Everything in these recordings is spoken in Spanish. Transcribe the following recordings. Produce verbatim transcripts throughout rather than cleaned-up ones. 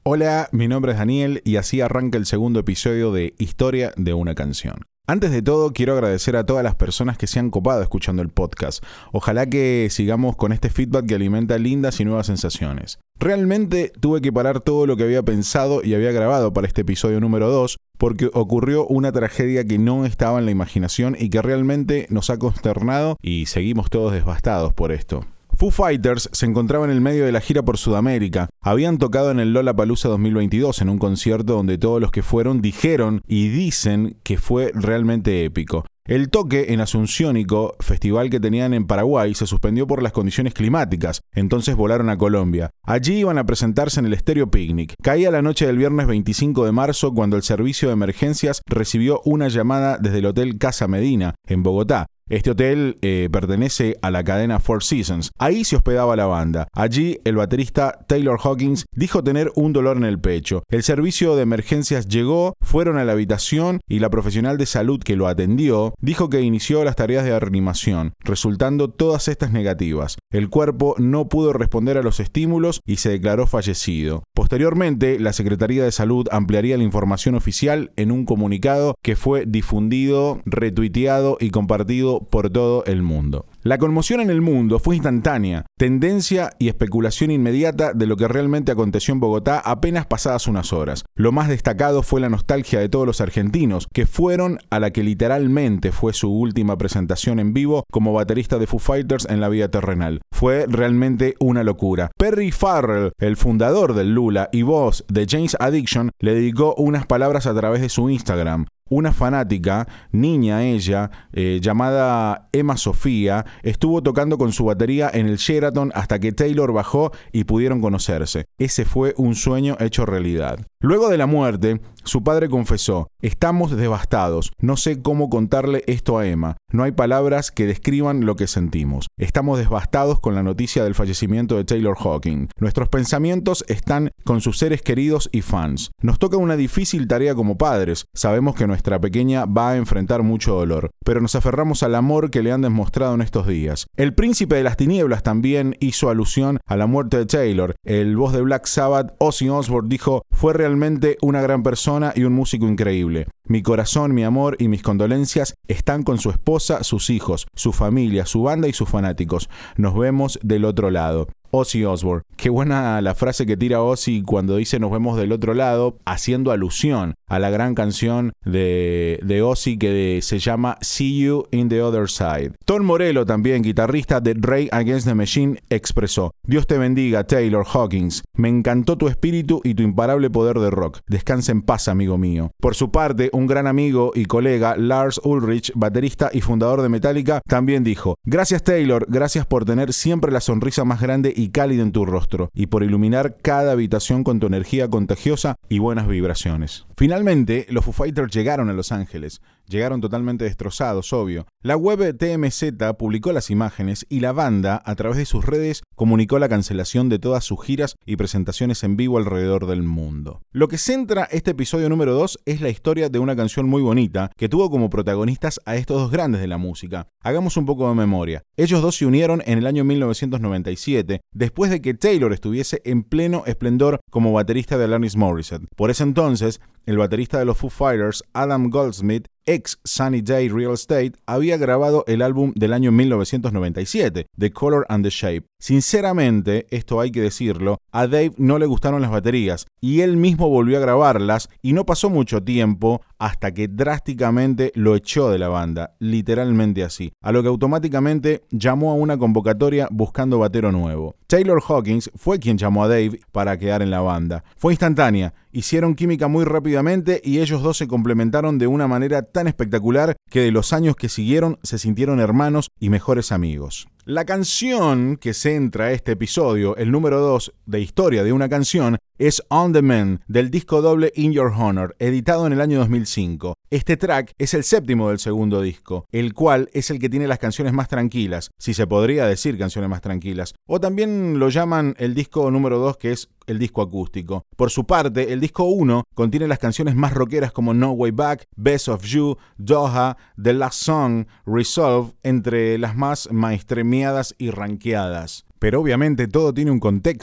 Hola, mi nombre es Daniel y así arranca el segundo episodio de Historia de una canción. Antes de todo, quiero agradecer a todas las personas que se han copado escuchando el podcast. Ojalá que sigamos con este feedback que alimenta lindas y nuevas sensaciones. Realmente tuve que parar todo lo que había pensado y había grabado para este episodio número dos porque ocurrió una tragedia que no estaba en la imaginación y que realmente nos ha consternado y seguimos todos devastados por esto. Foo Fighters se encontraba en el medio de la gira por Sudamérica. Habían tocado en el Lollapalooza dos mil veintidós en un concierto donde todos los que fueron dijeron y dicen que fue realmente épico. El toque en Asunciónico, festival que tenían en Paraguay, se suspendió por las condiciones climáticas, entonces volaron a Colombia. Allí iban a presentarse en el Stereo Picnic. Caía la noche del viernes veinticinco de marzo cuando el servicio de emergencias recibió una llamada desde el Hotel Casa Medina, en Bogotá. Este hotel eh, pertenece a la cadena Four Seasons. Ahí se hospedaba la banda. Allí, el baterista Taylor Hawkins dijo tener un dolor en el pecho. El servicio de emergencias llegó, fueron a la habitación y la profesional de salud que lo atendió dijo que inició las tareas de reanimación, resultando todas estas negativas. El cuerpo no pudo responder a los estímulos y se declaró fallecido. Posteriormente, la Secretaría de Salud ampliaría la información oficial en un comunicado que fue difundido, retuiteado y compartido por todo el mundo. La conmoción en el mundo fue instantánea, tendencia y especulación inmediata de lo que realmente aconteció en Bogotá apenas pasadas unas horas. Lo más destacado fue la nostalgia de todos los argentinos que fueron a la que literalmente fue su última presentación en vivo como baterista de Foo Fighters en la vida terrenal. Fue realmente una locura. Perry Farrell, el fundador del Lula y voz de Jane's Addiction, le dedicó unas palabras a través de su Instagram. Una fanática, niña ella, eh, llamada Emma Sofía, estuvo tocando con su batería en el Sheraton hasta que Taylor bajó y pudieron conocerse. Ese fue un sueño hecho realidad. Luego de la muerte, su padre confesó: "Estamos devastados. No sé cómo contarle esto a Emma. No hay palabras que describan lo que sentimos. Estamos devastados con la noticia del fallecimiento de Taylor Hawkins. Nuestros pensamientos están con sus seres queridos y fans. Nos toca una difícil tarea como padres. Sabemos que nuestra pequeña va a enfrentar mucho dolor, pero nos aferramos al amor que le han demostrado en estos días". El príncipe de las tinieblas también hizo alusión a la muerte de Taylor. El voz de Black Sabbath, Ozzy Osbourne, dijo: "Fue realmente una gran persona y un músico increíble. Mi corazón, mi amor y mis condolencias están con su esposa, sus hijos, su familia, su banda y sus fanáticos. Nos vemos del otro lado". Ozzy Osbourne. Qué buena la frase que tira Ozzy cuando dice "nos vemos del otro lado", haciendo alusión a la gran canción de, de Ozzy que de, se llama See You in the Other Side. Tom Morello, también guitarrista de Rage Against the Machine, expresó: "Dios te bendiga, Taylor Hawkins. Me encantó tu espíritu y tu imparable poder de rock. Descansa en paz, amigo mío". Por su parte, un gran amigo y colega, Lars Ulrich, baterista y fundador de Metallica, también dijo: "Gracias, Taylor, gracias por tener siempre la sonrisa más grande y cálida en tu rostro, y por iluminar cada habitación con tu energía contagiosa y buenas vibraciones". Finalmente, los Foo Fighters llegaron a Los Ángeles. Llegaron totalmente destrozados, obvio. La web T M Z publicó las imágenes y la banda, a través de sus redes, comunicó la cancelación de todas sus giras y presentaciones en vivo alrededor del mundo. Lo que centra este episodio número dos es la historia de una canción muy bonita que tuvo como protagonistas a estos dos grandes de la música. Hagamos un poco de memoria. Ellos dos se unieron en el año mil novecientos noventa y siete, después de que Taylor estuviese en pleno esplendor como baterista de Alanis Morissette. Por ese entonces, el baterista de los Foo Fighters, Adam Goldsmith, ex Sunny Day Real Estate, había grabado el álbum del año mil novecientos noventa y siete, The Color and the Shape. Sinceramente, esto hay que decirlo, a Dave no le gustaron las baterías y él mismo volvió a grabarlas y no pasó mucho tiempo hasta que drásticamente lo echó de la banda, literalmente así, a lo que automáticamente llamó a una convocatoria buscando batero nuevo. Taylor Hawkins fue quien llamó a Dave para quedar en la banda. Fue instantánea, hicieron química muy rápidamente y ellos dos se complementaron de una manera tan espectacular que de los años que siguieron se sintieron hermanos y mejores amigos. La canción que centra este episodio, el número dos de Historia de una canción, es On the Mend, del disco doble In Your Honor, editado en el año dos mil cinco. Este track es el séptimo del segundo disco, el cual es el que tiene las canciones más tranquilas, si se podría decir canciones más tranquilas, o también lo llaman el disco número dos, que es el disco acústico. Por su parte, el disco uno contiene las canciones más rockeras como No Way Back, Best of You, Doha, The Last Song, Resolve, entre las más maestremiadas y ranqueadas. Pero obviamente todo tiene un contexto.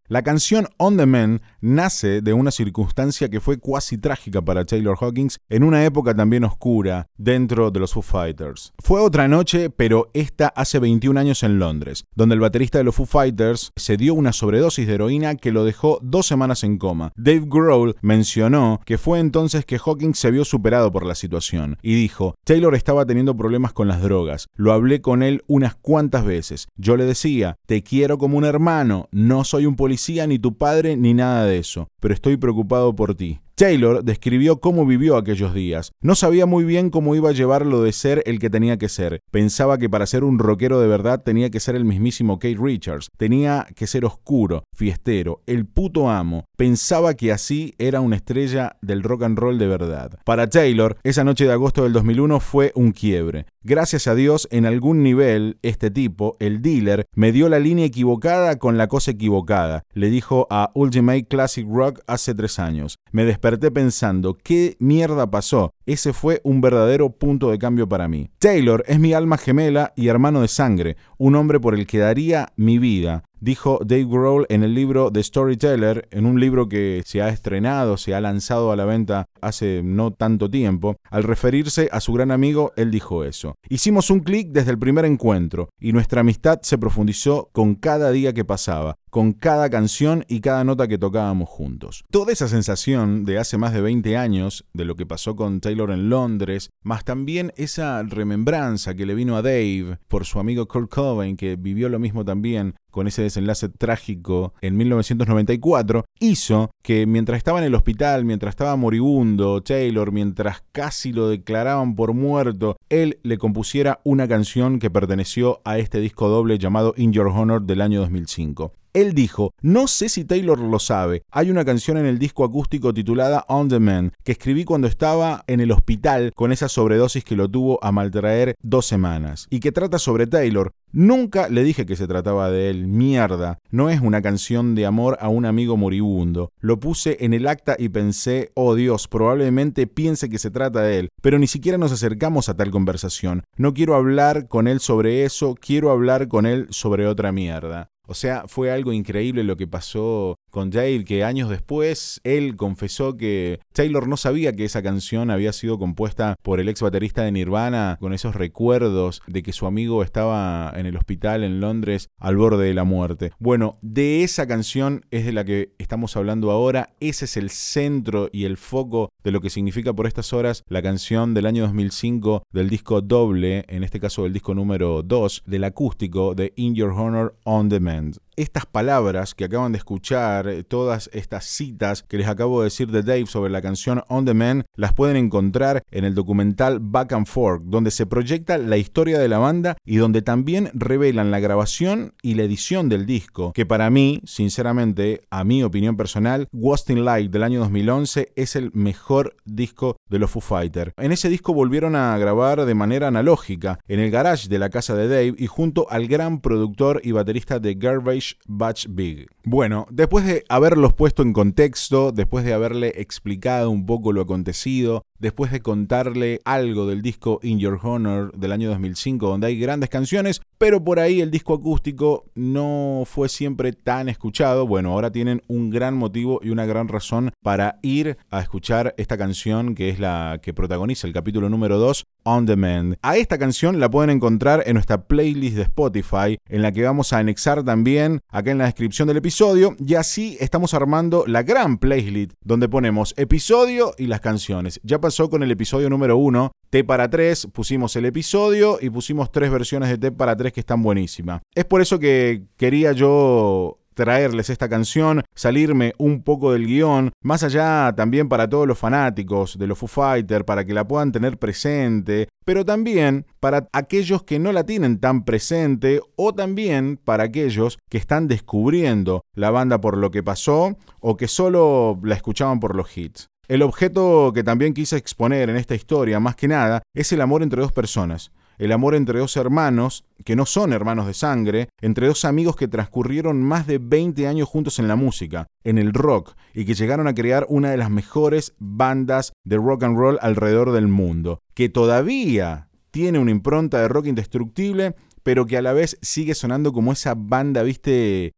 La canción On the Mend nace de una circunstancia que fue cuasi trágica para Taylor Hawkins en una época también oscura dentro de los Foo Fighters. Fue otra noche, pero esta hace veintiún años en Londres, donde el baterista de los Foo Fighters se dio una sobredosis de heroína que lo dejó dos semanas en coma. Dave Grohl mencionó que fue entonces que Hawkins se vio superado por la situación y dijo: Taylor estaba teniendo problemas con las drogas, lo hablé con él unas cuantas veces, yo le decía, te quiero como un hermano, no soy un policía ni tu padre ni nada de eso, pero estoy preocupado por ti. Taylor describió cómo vivió aquellos días. No sabía muy bien cómo iba a llevarlo de ser el que tenía que ser. Pensaba que para ser un rockero de verdad tenía que ser el mismísimo Keith Richards. Tenía que ser oscuro, fiestero, el puto amo. Pensaba que así era una estrella del rock and roll de verdad. Para Taylor, esa noche de agosto del dos mil uno fue un quiebre. Gracias a Dios, en algún nivel, este tipo, el dealer, me dio la línea equivocada con la cosa equivocada, le dijo a Ultimate Classic Rock hace tres años. Me desperté pensando, ¿qué mierda pasó? Ese fue un verdadero punto de cambio para mí. Taylor es mi alma gemela y hermano de sangre, un hombre por el que daría mi vida, dijo Dave Grohl en el libro The Storyteller, en un libro que se ha estrenado, se ha lanzado a la venta hace no tanto tiempo. Al referirse a su gran amigo, él dijo eso. Hicimos un clic desde el primer encuentro y nuestra amistad se profundizó con cada día que pasaba, con cada canción y cada nota que tocábamos juntos. Toda esa sensación de hace más de veinte años, de lo que pasó con Taylor en Londres, más también esa remembranza que le vino a Dave por su amigo Kurt Cobain, que vivió lo mismo también con ese desenlace trágico en mil novecientos noventa y cuatro, hizo que mientras estaba en el hospital, mientras estaba moribundo, Taylor, mientras casi lo declaraban por muerto, él le compusiera una canción que perteneció a este disco doble llamado In Your Honor del año dos mil cinco. Él dijo, no sé si Taylor lo sabe, hay una canción en el disco acústico titulada On the Mend que escribí cuando estaba en el hospital con esa sobredosis que lo tuvo a maltraer dos semanas y que trata sobre Taylor. Nunca le dije que se trataba de él, mierda, no es una canción de amor a un amigo moribundo. Lo puse en el acta y pensé, oh Dios, probablemente piense que se trata de él, pero ni siquiera nos acercamos a tal conversación. No quiero hablar con él sobre eso, quiero hablar con él sobre otra mierda. O sea, fue algo increíble lo que pasó con Dave, que años después él confesó que Taylor no sabía que esa canción había sido compuesta por el ex baterista de Nirvana con esos recuerdos de que su amigo estaba en el hospital en Londres al borde de la muerte. Bueno, de esa canción es de la que estamos hablando ahora. Ese es el centro y el foco de lo que significa por estas horas la canción del año dos mil cinco del disco doble, en este caso del disco número dos, del acústico de In Your Honor On The Mend. Estas palabras que acaban de escuchar, todas estas citas que les acabo de decir de Dave sobre la canción On The Mend, las pueden encontrar en el documental Back and Forth, donde se proyecta la historia de la banda y donde también revelan la grabación y la edición del disco, que para mí, sinceramente, a mi opinión personal, Wasting Light del año dos mil once es el mejor disco de los Foo Fighters. En ese disco volvieron a grabar de manera analógica, en el garage de la casa de Dave y junto al gran productor y baterista de Garbage Patch Big. Bueno, después de haberlos puesto en contexto, después de haberle explicado un poco lo acontecido, después de contarle algo del disco In Your Honor del año dos mil cinco, donde hay grandes canciones, pero por ahí el disco acústico no fue siempre tan escuchado, bueno, ahora tienen un gran motivo y una gran razón para ir a escuchar esta canción que es la que protagoniza el capítulo número dos, On The Mend. A esta canción la pueden encontrar en nuestra playlist de Spotify, en la que vamos a anexar también acá en la descripción del episodio, y así estamos armando la gran playlist donde ponemos episodio y las canciones. Ya pasó con el episodio número uno, T para tres, pusimos el episodio y pusimos tres versiones de T para tres que están buenísimas. Es por eso que quería yo traerles esta canción, salirme un poco del guión, más allá también para todos los fanáticos de los Foo Fighters, para que la puedan tener presente, pero también para aquellos que no la tienen tan presente o también para aquellos que están descubriendo la banda por lo que pasó o que solo la escuchaban por los hits. El objeto que también quise exponer en esta historia, más que nada, es el amor entre dos personas. El amor entre dos hermanos, que no son hermanos de sangre, entre dos amigos que transcurrieron más de veinte años juntos en la música, en el rock, y que llegaron a crear una de las mejores bandas de rock and roll alrededor del mundo, que todavía tiene una impronta de rock indestructible, pero que a la vez sigue sonando como esa banda, viste,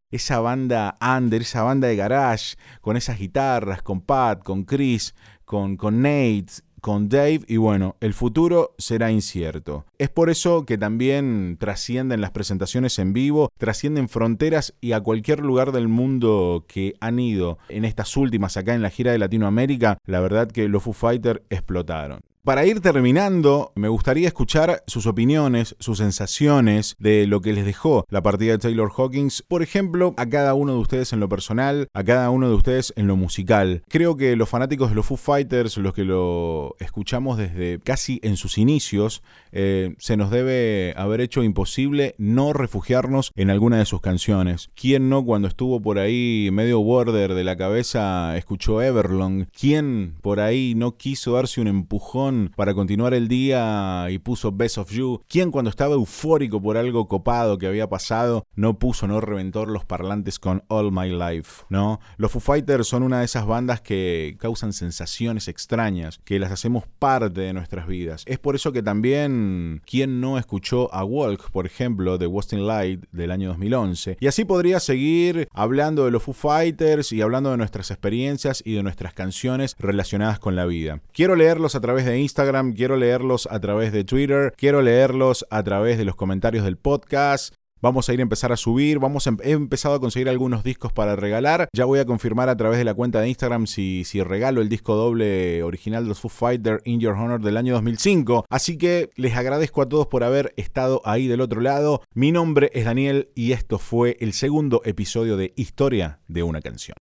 esa banda under, esa banda de garage, con esas guitarras, con Pat, con Chris, con, con Nate, con Dave, y bueno, el futuro será incierto. Es por eso que también trascienden las presentaciones en vivo, trascienden fronteras y a cualquier lugar del mundo que han ido en estas últimas acá en la gira de Latinoamérica, la verdad que los Foo Fighters explotaron. Para ir terminando, me gustaría escuchar sus opiniones, sus sensaciones de lo que les dejó la partida de Taylor Hawkins, por ejemplo, a cada uno de ustedes en lo personal, a cada uno de ustedes en lo musical. Creo que los fanáticos de los Foo Fighters, los que lo escuchamos desde casi en sus inicios, eh, se nos debe haber hecho imposible no refugiarnos en alguna de sus canciones. ¿Quién no, cuando estuvo por ahí medio border de la cabeza, escuchó Everlong? ¿Quién por ahí no quiso darse un empujón para continuar el día y puso Best of You? ¿Quién, cuando estaba eufórico por algo copado que había pasado, no puso, no reventó los parlantes con All My Life, ¿no? Los Foo Fighters son una de esas bandas que causan sensaciones extrañas, que las hacemos parte de nuestras vidas. Es por eso que también, ¿quién no escuchó a Walk, por ejemplo, de Wasting Light del año dos mil once? Y así podría seguir hablando de los Foo Fighters y hablando de nuestras experiencias y de nuestras canciones relacionadas con la vida. Quiero leerlos a través de Instagram, quiero leerlos a través de Twitter, quiero leerlos a través de los comentarios del podcast. Vamos a ir a empezar a subir, vamos a, he empezado a conseguir algunos discos para regalar. Ya voy a confirmar a través de la cuenta de Instagram si, si regalo el disco doble original de los Foo Fighters In Your Honor del año dos mil cinco. Así que les agradezco a todos por haber estado ahí del otro lado. Mi nombre es Daniel y esto fue el segundo episodio de Historia de una canción.